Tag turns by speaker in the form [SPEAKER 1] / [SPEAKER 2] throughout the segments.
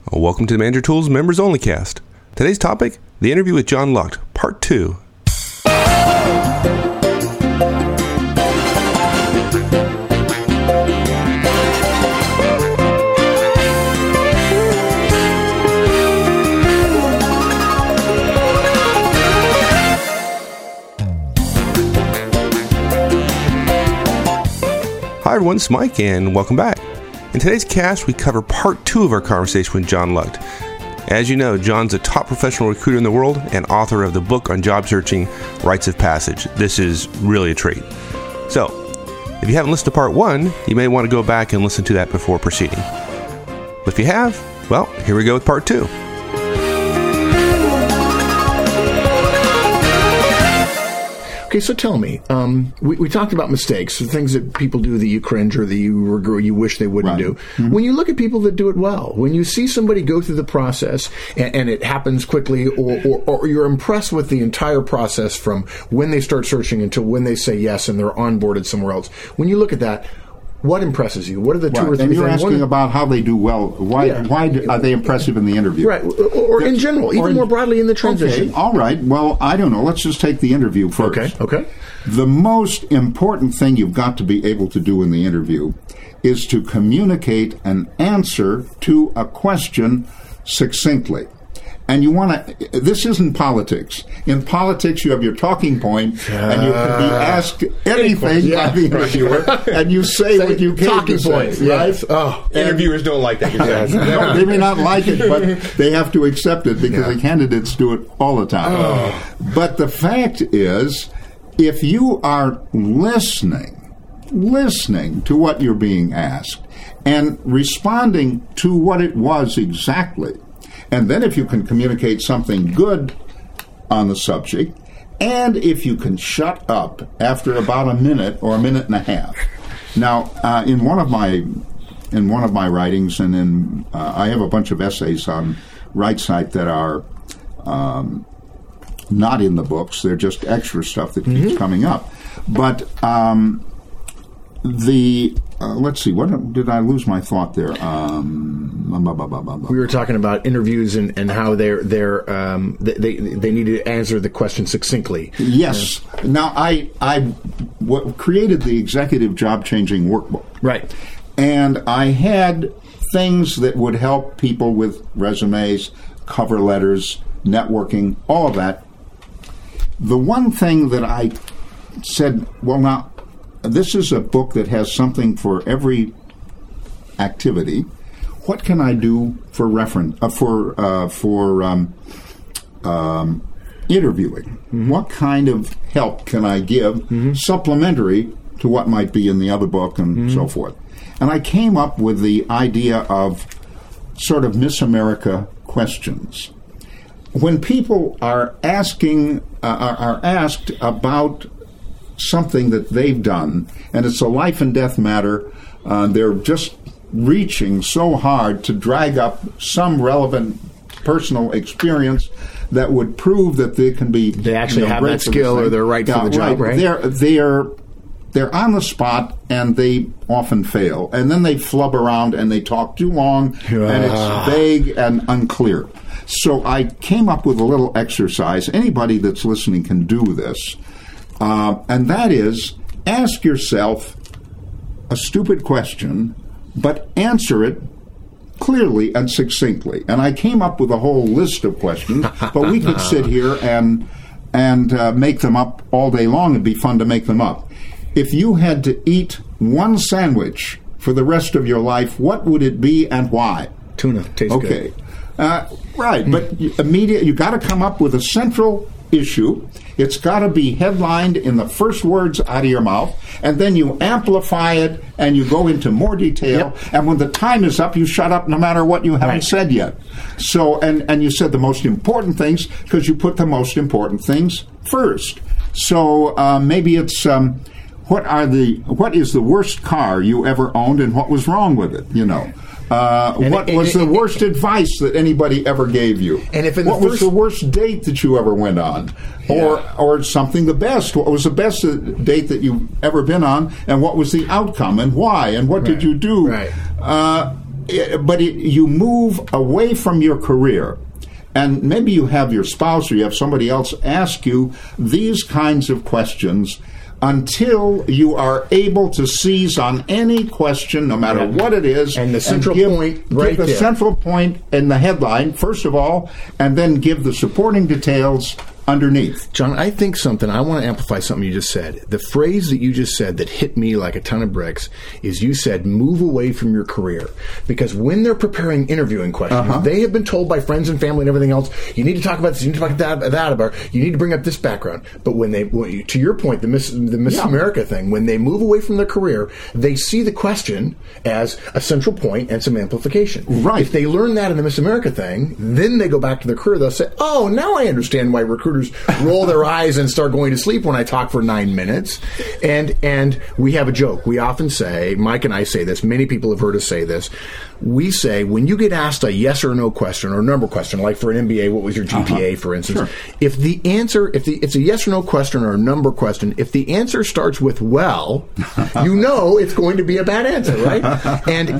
[SPEAKER 1] Welcome to the Manager Tools Members Only Cast. Today's topic, the interview with John Lucht, Part 2. Hi everyone, it's Mike and welcome back. In today's cast, we cover Part 2 of our conversation with John Lucht. As you know, John's a top professional recruiter in the world and author of the book on job searching, Rites of Passage. This is really a treat. So, if you haven't listened to Part 1, you may want to go back and listen to that before proceeding. But if you have, well, here we go with Part 2.
[SPEAKER 2] Okay, so tell me, we talked about mistakes, the things that people do that you cringe or that you regret, you wish they wouldn't do. Mm-hmm. When you look at people that do it well, when you see somebody go through the process and it happens quickly, or you're impressed with the entire process from when they start searching until when they say yes and they're onboarded somewhere else, when you look at that, what impresses you? What are the two or three
[SPEAKER 3] things? And you're
[SPEAKER 2] things?
[SPEAKER 3] asking about how they do well. Why are they impressive in the interview?
[SPEAKER 2] Right, or in general, even more broadly in the transition.
[SPEAKER 3] Okay, all right. Well, I don't know. Let's just take the interview first.
[SPEAKER 2] Okay.
[SPEAKER 3] The most important thing you've got to be able to do in the interview is to communicate an answer to a question succinctly. And you want to, this isn't politics. In politics, you have your talking point, and you can be asked anything by the interviewer, and you say what you came to say, right?
[SPEAKER 2] Yes. Oh,
[SPEAKER 1] interviewers don't like that.
[SPEAKER 3] No, they may not like it, but they have to accept it because the candidates do it all the time.
[SPEAKER 2] Oh.
[SPEAKER 3] But the fact is, if you are listening to what you're being asked, and responding to what it was exactly, and then if you can communicate something good on the subject, and if you can shut up after about a minute or a minute and a half. Now, in one of my writings, and I have a bunch of essays on RightSite that are not in the books. They're just extra stuff that keeps coming up. But let's see, what did I lose my thought there?
[SPEAKER 2] We were talking about interviews and how they need to answer the question succinctly.
[SPEAKER 3] Yes. Now, I created the Executive Job Changing Workbook.
[SPEAKER 2] Right.
[SPEAKER 3] And I had things that would help people with resumes, cover letters, networking, all of that. The one thing that I said, well, now, this is a book that has something for every activity. What can I do for reference for interviewing? Mm-hmm. What kind of help can I give supplementary to what might be in the other book and so forth? And I came up with the idea of sort of Miss America questions. When people are asked about something that they've done, and it's a life and death matter, they're just reaching so hard to drag up some relevant personal experience that would prove that they can be.
[SPEAKER 2] They actually have that skill, or they're right for the job. Right?
[SPEAKER 3] They're on the spot, and they often fail, and then they flub around and they talk too long, and it's vague and unclear. So I came up with a little exercise. Anybody that's listening can do this. And that is, ask yourself a stupid question, but answer it clearly and succinctly. And I came up with a whole list of questions, but we could sit here and make them up all day long. It'd be fun to make them up. If you had to eat one sandwich for the rest of your life, what would it be and why?
[SPEAKER 2] Tuna. Tastes good.
[SPEAKER 3] Right, but you got to come up with a central issue. It's got to be headlined in the first words out of your mouth, and then you amplify it and you go into more detail, and when the time is up, you shut up no matter what you haven't said yet. So, and you said the most important things because you put the most important things first. So maybe it's what is the worst car you ever owned and what was wrong with it, you know? What was the worst advice that anybody ever gave you? And if what was the worst date that you ever went on? Or something the best? What was the best date that you've ever been on? And what was the outcome? And why? And what did you do? you move away from your career. And maybe you have your spouse or you have somebody else ask you these kinds of questions until you are able to seize on any question, no matter what it is,
[SPEAKER 2] and the central point right
[SPEAKER 3] give the
[SPEAKER 2] there.
[SPEAKER 3] central point in the headline, first of all, and then give the supporting details underneath.
[SPEAKER 2] John, I think I want to amplify something you just said. The phrase that you just said that hit me like a ton of bricks is you said, move away from your career. Because when they're preparing interviewing questions, they have been told by friends and family and everything else, you need to talk about this, you need to talk about that, you need to bring up this background. But to your point, the Miss America thing, when they move away from their career, they see the question as a central point and some amplification.
[SPEAKER 3] Right.
[SPEAKER 2] If they learn that in the Miss America thing, then they go back to their career, they'll say, oh, now I understand why recruiters roll their eyes and start going to sleep when I talk for 9 minutes. And we have a joke. We often say, Mike and I say this, many people have heard us say this, we say when you get asked a yes or no question or number question, like for an MBA, what was your GPA, for instance, if it's a yes or no question or a number question, if the answer starts with well, you know it's going to be a bad answer, right? And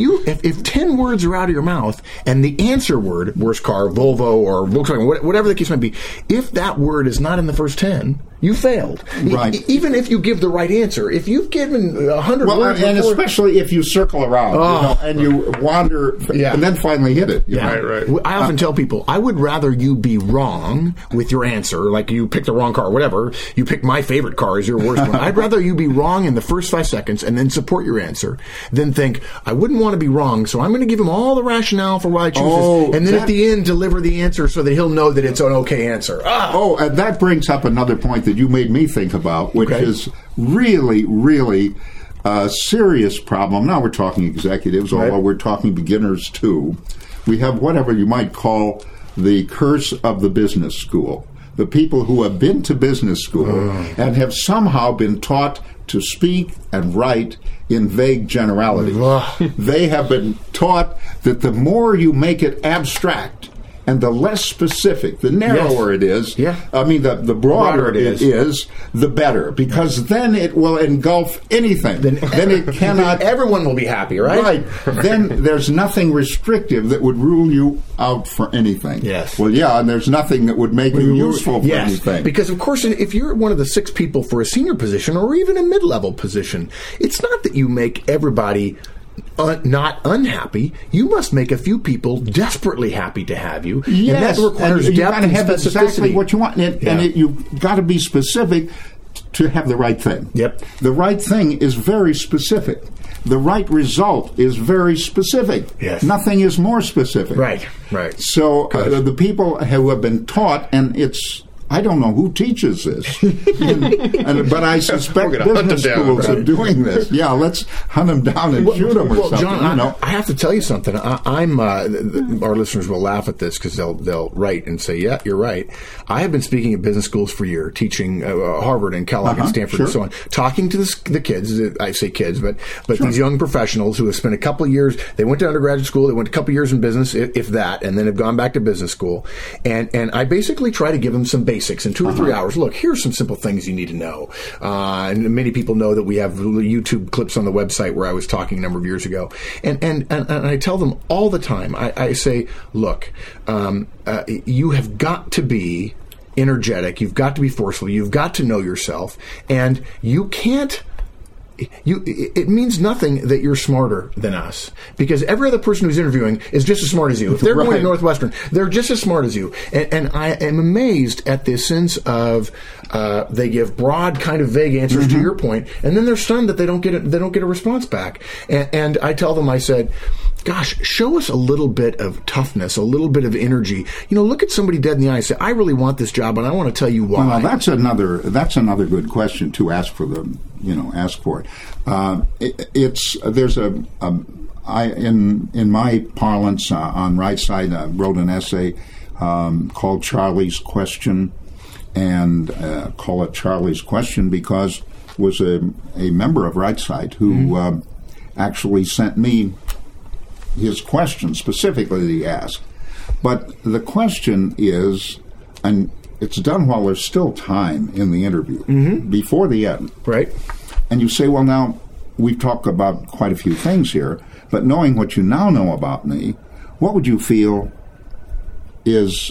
[SPEAKER 2] if 10 words are out of your mouth and the answer word, worst car, Volvo or Volkswagen, whatever the case might be, if that word is not in the first 10, you failed.
[SPEAKER 3] Right.
[SPEAKER 2] Even if you give the right answer, if you've given 100 words
[SPEAKER 3] and
[SPEAKER 2] before,
[SPEAKER 3] especially if you circle around and you wander and then finally hit it.
[SPEAKER 2] Right. I often tell people, I would rather you be wrong with your answer, like you picked the wrong car, whatever, you picked my favorite car as your worst one. I'd rather you be wrong in the first 5 seconds and then support your answer than think, I wouldn't want to be wrong, so I'm going to give him all the rationale for why I choose this, and then at the end deliver the answer so that he'll know that it's an okay answer.
[SPEAKER 3] And that brings up another point that you made me think about, which is really, really a serious problem. Now we're talking executives, although we're talking beginners too. We have whatever you might call the curse of the business school. The people who have been to business school and have somehow been taught to speak and write in vague generalities. They have been taught that the more you make it abstract, and the less specific, the narrower it is, I mean, the broader it is, the better, because then it will engulf anything. Then it cannot...
[SPEAKER 2] Everyone will be happy, right?
[SPEAKER 3] Right. Then there's nothing restrictive that would rule you out for anything.
[SPEAKER 2] Yes.
[SPEAKER 3] Well, and there's nothing that would make you useful for anything.
[SPEAKER 2] Because, of course, if you're one of the 6 people for a senior position or even a mid-level position, it's not that you make everybody... not unhappy, you must make a few people desperately happy to have you.
[SPEAKER 3] Yes,
[SPEAKER 2] and that requires
[SPEAKER 3] and
[SPEAKER 2] depth and
[SPEAKER 3] have
[SPEAKER 2] specificity.
[SPEAKER 3] Exactly what you want, and you've got to be specific to have the right thing.
[SPEAKER 2] Yep.
[SPEAKER 3] The right thing is very specific. The right result is very specific.
[SPEAKER 2] Yes.
[SPEAKER 3] Nothing is more specific.
[SPEAKER 2] Right.
[SPEAKER 3] So the people who have been taught, and it's... I don't know who teaches this, but I suspect business schools are doing this. Yeah, let's hunt them down and shoot them or something.
[SPEAKER 2] John, I have to tell you something. Our listeners will laugh at this because they'll write and say, yeah, you're right. I have been speaking at business schools for years, teaching Harvard and Kellogg and Stanford and so on, talking to the kids, I say kids, but these young professionals who have spent a couple of years, they went to undergraduate school, they went a couple of years in business, if that, and then have gone back to business school. And I basically try to give them some basics in 2 or 3 hours. Look, here's some simple things you need to know. And many people know that we have YouTube clips on the website where I was talking a number of years ago. And I tell them all the time, I say, look, you have got to be energetic. You've got to be forceful. You've got to know yourself. And you can't... it means nothing that you're smarter than us, because every other person who's interviewing is just as smart as you. If they're going to Northwestern, they're just as smart as you. And I am amazed at this sense of they give broad, kind of vague answers to your point, and then they're stunned that they don't get a response back. And I tell them, I said, gosh, show us a little bit of toughness, a little bit of energy. Look at somebody dead in the eye and say, I really want this job, and I want to tell you why.
[SPEAKER 3] Well, that's another good question to ask for ask for it. In my parlance on Right Side, I wrote an essay called Charlie's Question, and call it Charlie's Question because it was a member of Right Side who actually sent me his question specifically that he asked. But the question is, and it's done while there's still time in the interview, before the end.
[SPEAKER 2] Right.
[SPEAKER 3] And you say, well, now, we've talked about quite a few things here, But knowing what you now know about me, what would you feel is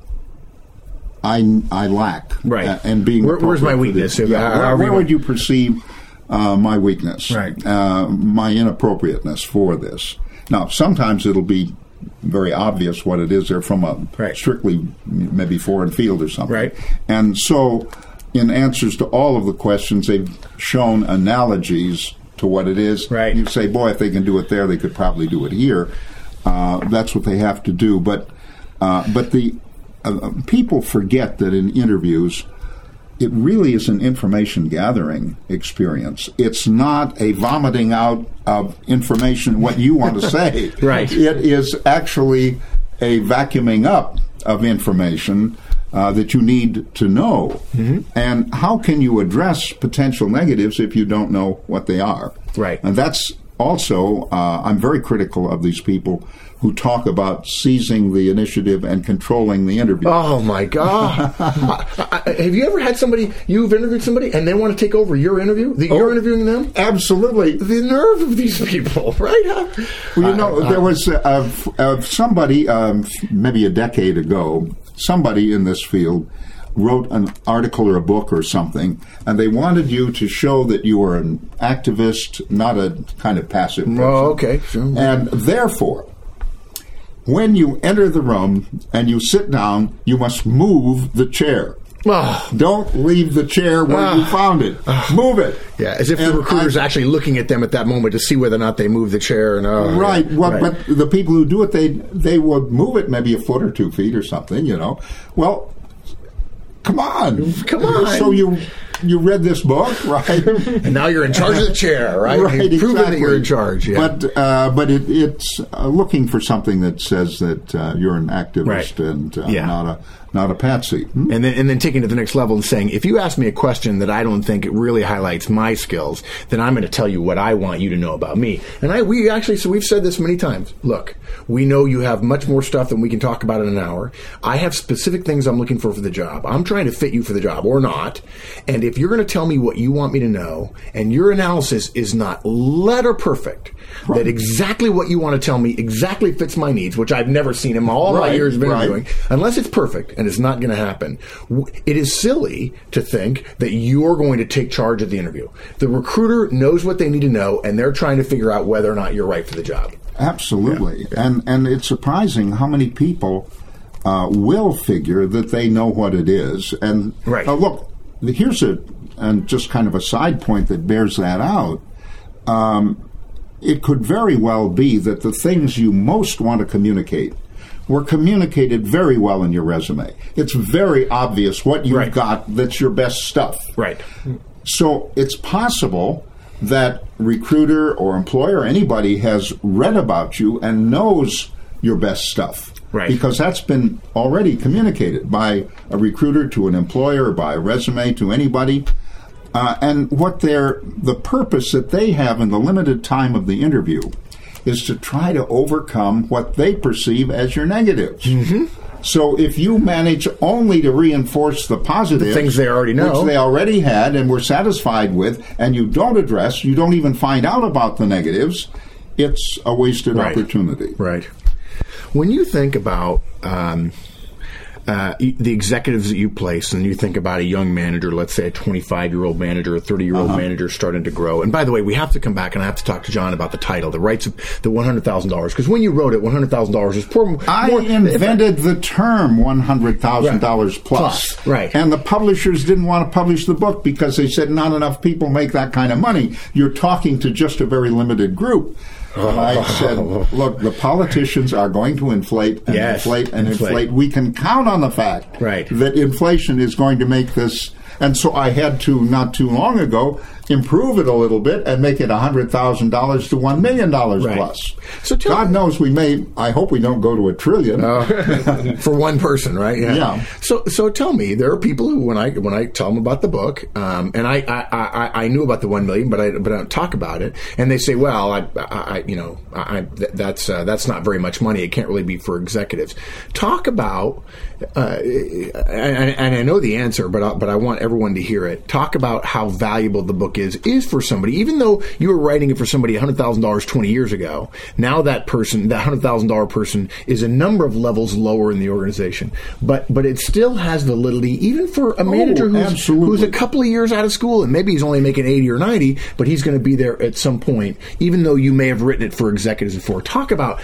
[SPEAKER 3] I lack?
[SPEAKER 2] Right.
[SPEAKER 3] And being
[SPEAKER 2] where's my weakness?
[SPEAKER 3] Where would you perceive my weakness?
[SPEAKER 2] Right.
[SPEAKER 3] My inappropriateness for this? Now, sometimes it'll be very obvious what it is. They're from a strictly maybe foreign field or something.
[SPEAKER 2] Right.
[SPEAKER 3] And so, in answers to all of the questions, they've shown analogies to what it is.
[SPEAKER 2] Right.
[SPEAKER 3] You say, boy, if they can do it there, they could probably do it here. That's what they have to do. But the people forget that in interviews, it really is an information gathering experience. It's not a vomiting out of information, what you want to say.
[SPEAKER 2] Right.
[SPEAKER 3] It is actually a vacuuming up of information that you need to know. Mm-hmm. And how can you address potential negatives if you don't know what they are?
[SPEAKER 2] Right.
[SPEAKER 3] And that's also, I'm very critical of these people who talk about seizing the initiative and controlling the interview.
[SPEAKER 2] Oh, my God. Have you ever had somebody, you've interviewed somebody, and they want to take over your interview? You're interviewing them?
[SPEAKER 3] Absolutely.
[SPEAKER 2] The nerve of these people, right?
[SPEAKER 3] Well, there was somebody, maybe a decade ago, somebody in this field wrote an article or a book or something, and they wanted you to show that you were an activist, not a kind of passive person.
[SPEAKER 2] Oh, okay. Sure.
[SPEAKER 3] And therefore, when you enter the room and you sit down, you must move the chair.
[SPEAKER 2] Oh.
[SPEAKER 3] Don't leave the chair where you found it. Move it.
[SPEAKER 2] Yeah, as if the recruiter's actually looking at them at that moment to see whether or not they move the chair. And,
[SPEAKER 3] right. Well, but the people who do it, they would move it maybe a foot or 2 feet or something, you know. Well, come on. So you read this book, right?
[SPEAKER 2] And now you're in charge of the chair, right?
[SPEAKER 3] Right,
[SPEAKER 2] You've proven
[SPEAKER 3] exactly.
[SPEAKER 2] that you're in charge. Yeah.
[SPEAKER 3] But it's looking for something that says that you're an activist and not a patsy.
[SPEAKER 2] And then taking it to the next level and saying, if you ask me a question that I don't think it really highlights my skills, then I'm going to tell you what I want you to know about me. And we've said this many times. Look, we know you have much more stuff than we can talk about in an hour. I have specific things I'm looking for the job. I'm trying to fit you for the job or not. And if you're going to tell me what you want me to know, and your analysis is not letter perfect, that exactly what you want to tell me exactly fits my needs, which I've never seen in all my years of interviewing, unless it's perfect, and it's not going to happen. It is silly to think that you're going to take charge of the interview. The recruiter knows what they need to know, and they're trying to figure out whether or not you're right for the job.
[SPEAKER 3] Absolutely. Yeah. And it's surprising how many people will figure that they know what it is. And look, here's and just kind of a side point that bears that out. It could very well be that the things you most want to communicate were communicated very well in your resume. It's very obvious what you've got that's your best stuff.
[SPEAKER 2] Right.
[SPEAKER 3] So it's possible that recruiter or employer or anybody has read about you and knows your best stuff.
[SPEAKER 2] Right.
[SPEAKER 3] Because that's been already communicated by a recruiter to an employer, by a resume to anybody. And what the purpose that they have in the limited time of the interview is to try to overcome what they perceive as your negatives. Mm-hmm. So if you manage only to reinforce the positives,
[SPEAKER 2] the things they already know,
[SPEAKER 3] which they already had and were satisfied with, and you don't even find out about the negatives, it's a wasted opportunity.
[SPEAKER 2] Right. When you think about the executives that you place, and you think about a young manager, let's say a 25-year-old manager, a 30-year-old manager starting to grow. And by the way, we have to come back and I have to talk to John about the title, the rights of the $100,000. Because when you wrote it, $100,000 is poor.
[SPEAKER 3] I invented the term $100,000 plus.
[SPEAKER 2] Right.
[SPEAKER 3] And the publishers didn't want to publish the book because they said not enough people make that kind of money. You're talking to just a very limited group. And I said, look, the politicians are going to inflate and inflate and inflate. We can count on the fact that inflation is going to make this. And so I had to, not too long ago, improve it a little bit and make it $100,000 to $1 million plus. So God knows I hope we don't go to $1 trillion.
[SPEAKER 2] For one person, right?
[SPEAKER 3] Yeah.
[SPEAKER 2] So tell me, there are people who, when I tell them about the book, and I knew about the $1 million, but I don't talk about it, and they say, well, that's not very much money. It can't really be for executives. Talk about, and I know the answer, but I want everyone to hear it. Talk about how valuable the book is for somebody. Even though you were writing it for somebody $100,000 20 years ago, now that person, that $100,000 person, is a number of levels lower in the organization. But it still has validity, even for a manager who's a couple of years out of school, and maybe he's only making 80 or 90, but he's going to be there at some point, even though you may have written it for executives before. Talk about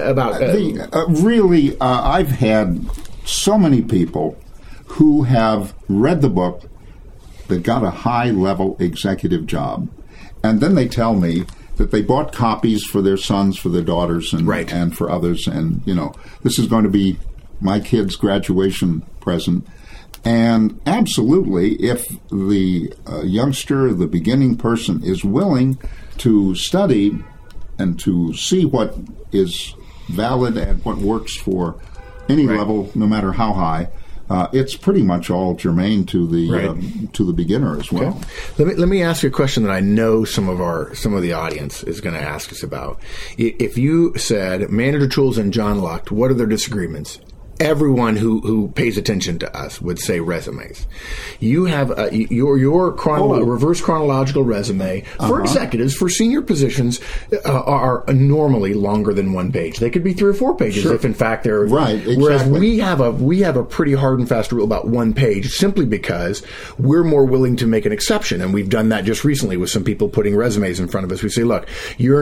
[SPEAKER 3] really, I've had so many people who have read the book that got a high-level executive job, and then they tell me that they bought copies for their sons, for their daughters, and for others, and, this is going to be my kid's graduation present. And absolutely, if the youngster, the beginning person, is willing to study and to see what is valid and what works for any level, no matter how high, it's pretty much all germane to the beginner as well.
[SPEAKER 2] Okay. Let me ask you a question that I know some of the audience is going to ask us about. If you said Manager Tools and John Lucht, what are their disagreements? Everyone who pays attention to us would say resumes. You have your reverse chronological resume for executives, for senior positions, are normally longer than one page. They could be 3 or 4 pages if, in fact, they're
[SPEAKER 3] right. Exactly.
[SPEAKER 2] Whereas we have a pretty hard and fast rule about one page, simply because we're more willing to make an exception, and we've done that just recently with some people putting resumes in front of us. We say, look, you're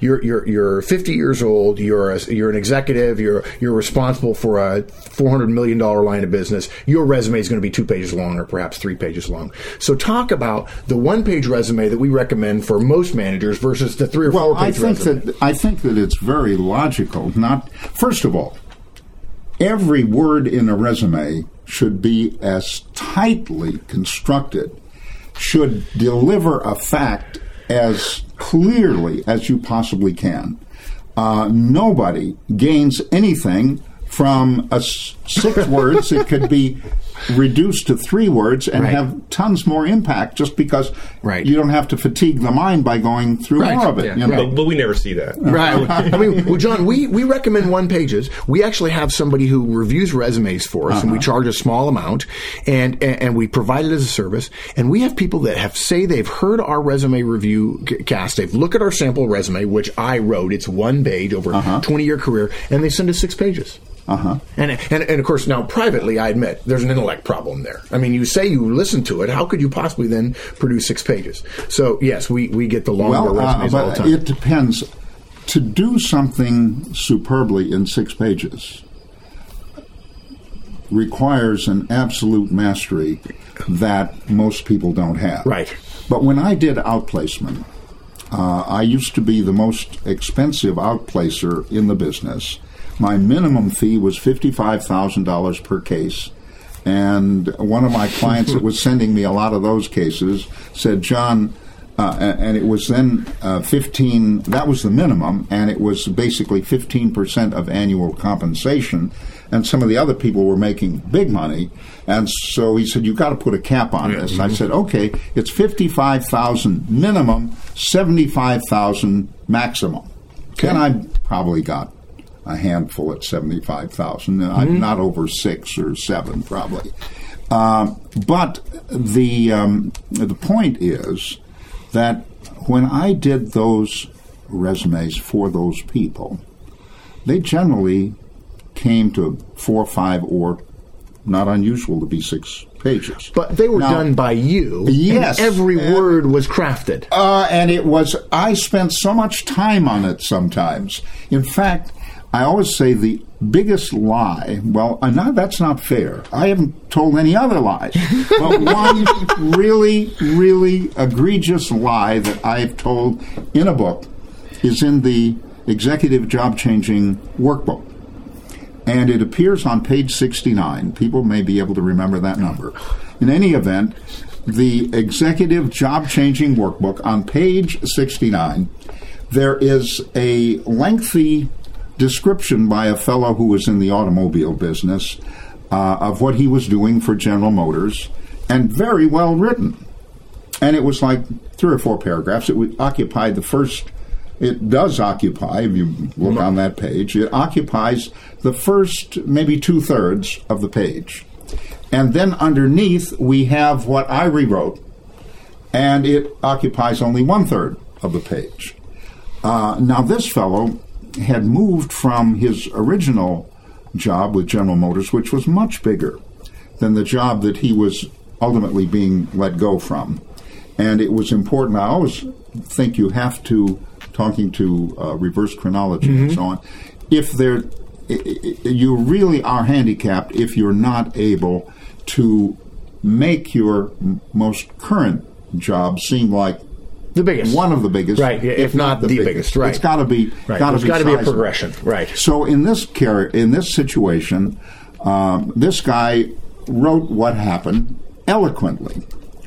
[SPEAKER 2] 50 years old. You're an executive. You're responsible for a $400 million line of business. Your resume is going to be 2 pages long, or perhaps 3 pages long. So talk about the 1-page resume that we recommend for most managers versus the 3 or 4-page resume.
[SPEAKER 3] I think that it's very logical. First of all, every word in a resume should be as tightly constructed, should deliver a fact as clearly as you possibly can. Nobody gains anything from 6 words. It could be reduced to 3 words and have tons more impact, just because you don't have to fatigue the mind by going through more of it.
[SPEAKER 1] Yeah. But we never see that.
[SPEAKER 2] Right. I mean, well, John, we recommend 1 pages. We actually have somebody who reviews resumes for us, and we charge a small amount, and we provide it as a service. And we have people that say they've heard our resume review cast. They've looked at our sample resume, which I wrote. It's 1 page over a 20-year career, and they send us 6 pages. And of course, now privately, I admit there's an intellect problem there. I mean, you say you listen to it. How could you possibly then produce 6 pages? So yes, we get the longer resumes all the time.
[SPEAKER 3] It depends. To do something superbly in 6 pages requires an absolute mastery that most people don't have.
[SPEAKER 2] Right.
[SPEAKER 3] But when I did outplacement, I used to be the most expensive outplacer in the business. My minimum fee was $55,000 per case. And one of my clients that was sending me a lot of those cases said, John, and it was then 15, that was the minimum, and it was basically 15% of annual compensation. And some of the other people were making big money. And so he said, you've got to put a cap on this. And I said, okay, it's $55,000 minimum, $75,000 maximum. Okay. And I probably got a handful at $75,000. Not over 6 or 7, probably. But the point is that when I did those resumes for those people, they generally came to 4 or 5, or not unusual to be 6 pages.
[SPEAKER 2] But they were done by you.
[SPEAKER 3] Yes.
[SPEAKER 2] And every word was crafted.
[SPEAKER 3] And it was, I spent so much time on it sometimes. In fact, I always say the biggest lie, that's not fair. I haven't told any other lies. But one really, really egregious lie that I've told in a book is in the Executive Job Changing Workbook. And it appears on page 69. People may be able to remember that number. In any event, the Executive Job Changing Workbook, on page 69, there is a lengthy description by a fellow who was in the automobile business of what he was doing for General Motors, and very well written. And it was like 3 or 4 paragraphs. It occupied it does occupy, if you look on that page, it occupies the first maybe 2/3 of the page. And then underneath, we have what I rewrote, and it occupies only 1/3 of the page. Now, this fellow had moved from his original job with General Motors, which was much bigger than the job that he was ultimately being let go from. And it was important. I always think you have to, talking to reverse chronology and so on, you really are handicapped if you're not able to make your most current job seem like
[SPEAKER 2] the biggest,
[SPEAKER 3] one of the biggest,
[SPEAKER 2] right? If not the biggest, right?
[SPEAKER 3] It's got to be,
[SPEAKER 2] right. There's got to be a progression, right?
[SPEAKER 3] So in this situation, this guy wrote what happened eloquently,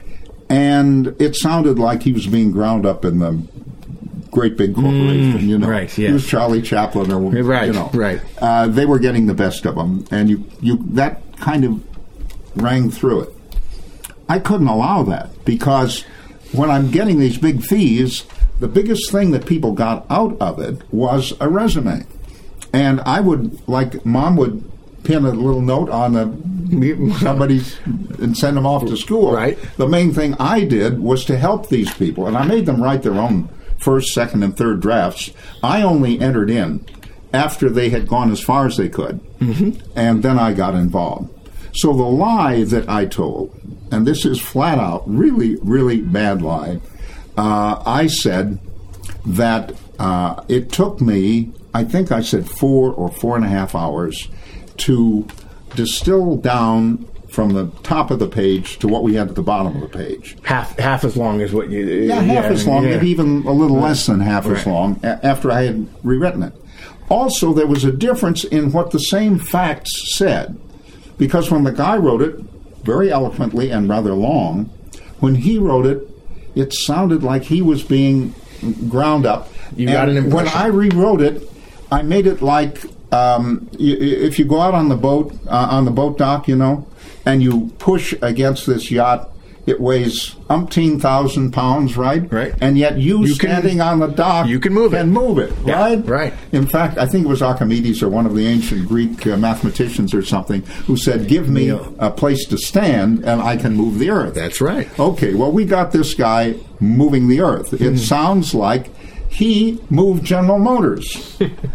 [SPEAKER 3] and it sounded like he was being ground up in the great big corporation, you know.
[SPEAKER 2] Right, yes.
[SPEAKER 3] He was Charlie Chaplin, or
[SPEAKER 2] right,
[SPEAKER 3] you know.
[SPEAKER 2] Right.
[SPEAKER 3] They were getting the best of him, and you that kind of rang through it. I couldn't allow that, because when I'm getting these big fees, the biggest thing that people got out of it was a resume. And I would, like Mom would pin a little note on somebody's and send them off to school.
[SPEAKER 2] Right.
[SPEAKER 3] The main thing I did was to help these people, and I made them write their own first, second, and third drafts. I only entered in after they had gone as far as they could, and then I got involved. So the lie that I told, and this is flat out, really, really bad lie, I said that it took me, I think I said 4 or 4.5 hours to distill down from the top of the page to what we had at the bottom of the page.
[SPEAKER 2] Half as long as what you...
[SPEAKER 3] half as long, maybe even a little less than half as long, after I had rewritten it. Also, there was a difference in what the same facts said, because when the guy wrote it, very eloquently and rather long, when he wrote it, it sounded like he was being ground up.
[SPEAKER 2] You got an impression.
[SPEAKER 3] When I rewrote it, I made it like if you go out on the boat dock, you know, and you push against this yacht, it weighs umpteen thousand pounds, right?
[SPEAKER 2] Right.
[SPEAKER 3] And yet you standing on the dock,
[SPEAKER 2] you can move it,
[SPEAKER 3] right?
[SPEAKER 2] Yeah, right.
[SPEAKER 3] In fact, I think it was Archimedes or one of the ancient Greek mathematicians or something who said, "Give me a place to stand, and I can move the earth."
[SPEAKER 2] That's right.
[SPEAKER 3] Okay. Well, we got this guy moving the earth. It sounds like he moved General Motors.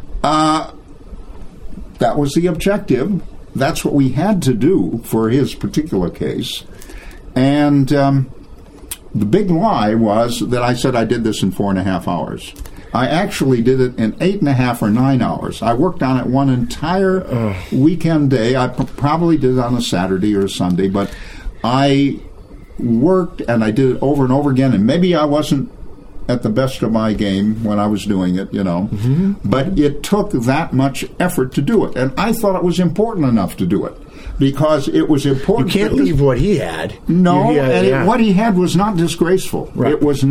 [SPEAKER 3] That was the objective. That's what we had to do for his particular case. And the big lie was that I said I did this in 4.5 hours. I actually did it in 8.5 or 9 hours. I worked on it one entire weekend day. I probably did it on a Saturday or a Sunday, but I worked and I did it over and over again. And maybe I wasn't at the best of my game when I was doing it, you know. But it took that much effort to do it. And I thought it was important enough to do it, because it was important.
[SPEAKER 2] You can't leave what he had.
[SPEAKER 3] No, what he had was not disgraceful.
[SPEAKER 2] Right.
[SPEAKER 3] It was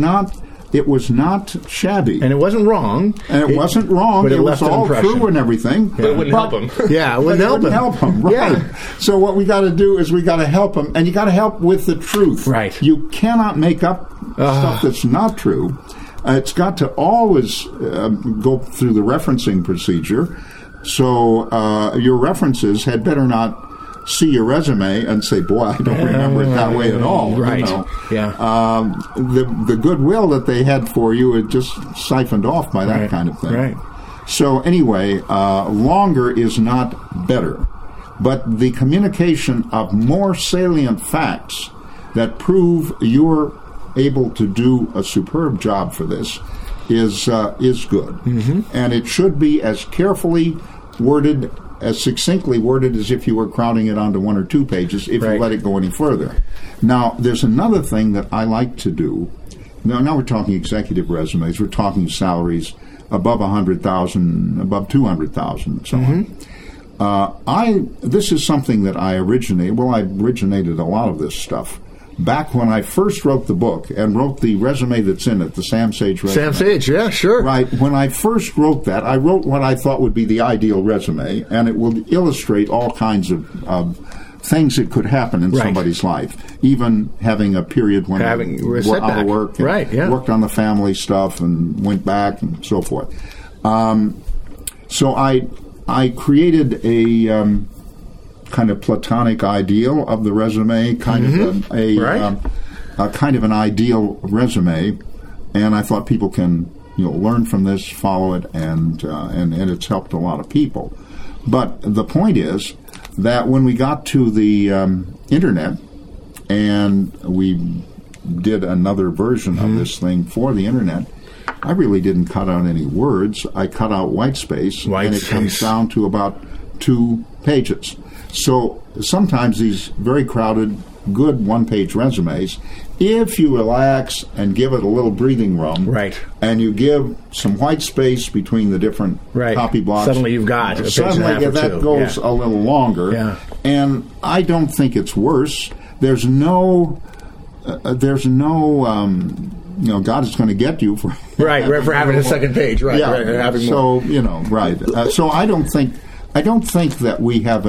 [SPEAKER 3] not shabby.
[SPEAKER 2] And it wasn't wrong.
[SPEAKER 3] And it wasn't wrong.
[SPEAKER 2] But it
[SPEAKER 3] was
[SPEAKER 2] left
[SPEAKER 3] all
[SPEAKER 2] an impression.
[SPEAKER 3] true and everything.
[SPEAKER 1] But it wouldn't help him.
[SPEAKER 2] Yeah, it wouldn't
[SPEAKER 3] help him. Right.
[SPEAKER 2] Yeah.
[SPEAKER 3] So what we got to do is we got to help him, and you got to help with the truth.
[SPEAKER 2] Right.
[SPEAKER 3] You cannot make up stuff that's not true. It's got to always go through the referencing procedure. So your references had better not see your resume and say, "Boy, I don't remember it that way at all."
[SPEAKER 2] Right.
[SPEAKER 3] You know?
[SPEAKER 2] Yeah.
[SPEAKER 3] The goodwill that they had for you, it just siphoned off by that kind of thing.
[SPEAKER 2] Right.
[SPEAKER 3] So anyway, longer is not better, but the communication of more salient facts that prove you're able to do a superb job for this is good, and it should be as carefully worded, as succinctly worded as if you were crowding it onto 1 or 2 pages. If you let it go any further. Now, there's another thing that I like to do. Now we're talking executive resumes. We're talking salaries above 100,000, above 200,000, and so on. This is something that I originated. Well, I originated a lot of this stuff back when I first wrote the book and wrote the resume that's in it, the Sam Sage resume.
[SPEAKER 2] Sam Sage, yeah, sure.
[SPEAKER 3] Right. When I first wrote that, I wrote what I thought would be the ideal resume, and it will illustrate all kinds of things that could happen in somebody's life, even having a period when they were out of work, and worked on the family stuff and went back and so forth. So I created kind of platonic ideal of the resume, kind of a kind of an ideal resume, and I thought people can learn from this, follow it, and it's helped a lot of people. But the point is that when we got to the internet, and we did another version of this thing for the internet, I really didn't cut out any words. I cut out white space, and it comes down to about 2 pages. So sometimes these very crowded, good one-page resumes, if you relax and give it a little breathing room, and you give some white space between the different copy blocks,
[SPEAKER 2] suddenly you've got
[SPEAKER 3] that goes a little longer. And I don't think it's worse. There's no God is going to get you for
[SPEAKER 2] for having a second page, having more.
[SPEAKER 3] So so I don't think that we have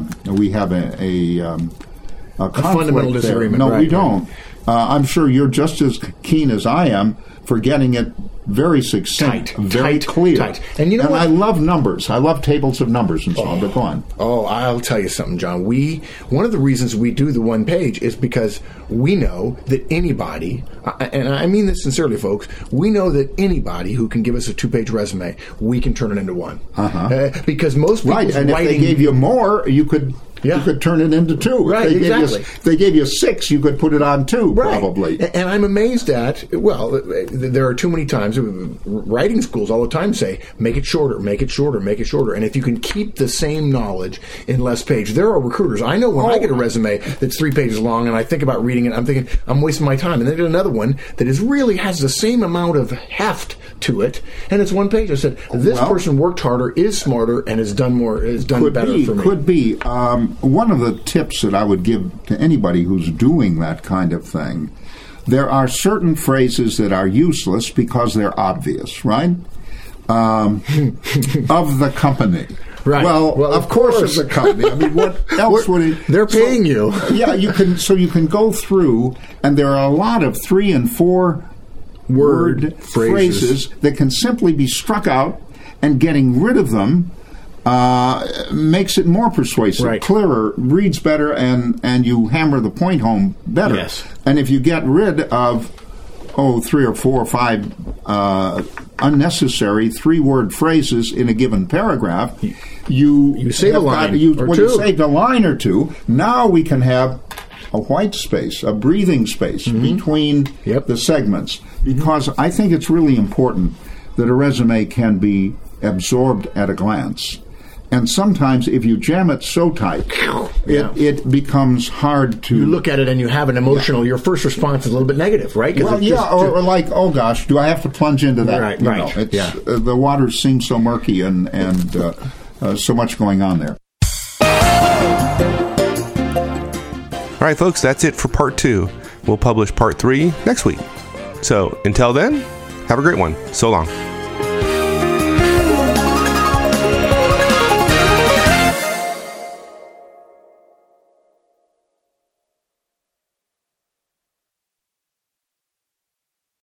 [SPEAKER 3] a
[SPEAKER 2] fundamental disagreement.
[SPEAKER 3] No, we don't. I'm sure you're just as keen as I am for getting it very succinct, very clear.
[SPEAKER 2] And you know what?
[SPEAKER 3] I love numbers. I love tables of numbers and so on. But go on.
[SPEAKER 2] Oh, I'll tell you something, John. One of the reasons we do the one page is because we know that anybody, and I mean this sincerely, folks, we know that anybody who can give us a 2-page resume, we can turn it into one. Because most people
[SPEAKER 3] and if they gave you more, you could turn it into 2. If they gave you 6, you could put it on 2, probably.
[SPEAKER 2] And I'm amazed at, there are too many times, writing schools all the time say, make it shorter, make it shorter, make it shorter. And if you can keep the same knowledge in less page, there are recruiters. I know when I get a resume that's 3 pages long and I think about reading it, I'm thinking, I'm wasting my time. And then I get another one that really has the same amount of heft to it, and it's 1 page. I said, this person worked harder, is smarter, and has done better for me.
[SPEAKER 3] Could be. One of the tips that I would give to anybody who's doing that kind of thing, there are certain phrases that are useless because they're obvious, right? Of the company.
[SPEAKER 2] Right.
[SPEAKER 3] Well, of course of the company. I mean, what else would it...
[SPEAKER 2] They're paying you.
[SPEAKER 3] You can go through, and there are a lot of 3 and 4 word phrases that can simply be struck out, and getting rid of them makes it more persuasive, clearer, reads better, and you hammer the point home better.
[SPEAKER 2] Yes.
[SPEAKER 3] And if you get rid of 3 or 4 or 5 unnecessary 3-word phrases in a given paragraph, you
[SPEAKER 2] save a line or two.
[SPEAKER 3] You saved a line or 2. Now we can have a white space, a breathing space between the segments, because I think it's really important that a resume can be absorbed at a glance. And sometimes if you jam it so tight, it becomes hard to...
[SPEAKER 2] You look at it and you have an emotional... Your first response is a little bit negative, right?
[SPEAKER 3] Or like, oh gosh, do I have to plunge into that? The waters seem so murky and so much going on there.
[SPEAKER 1] All right, folks, that's it for part 2. We'll publish part 3 next week. So until then, have a great one. So long.